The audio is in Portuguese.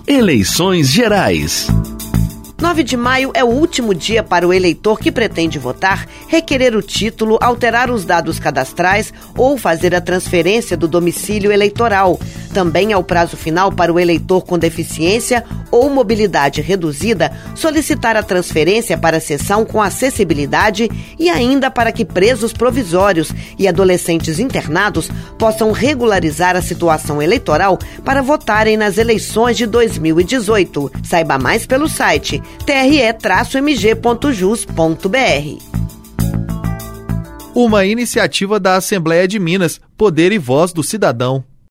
Eleições Gerais. 9 de maio é o último dia para o eleitor que pretende votar, requerer o título, alterar os dados cadastrais ou fazer a transferência do domicílio eleitoral. Também é o prazo final para o eleitor com deficiência ou mobilidade reduzida solicitar a transferência para a seção com acessibilidade e ainda para que presos provisórios e adolescentes internados possam regularizar a situação eleitoral para votarem nas eleições de 2018. Saiba mais pelo site tre-mg.jus.br. Uma iniciativa da Assembleia de Minas, Poder e Voz do Cidadão.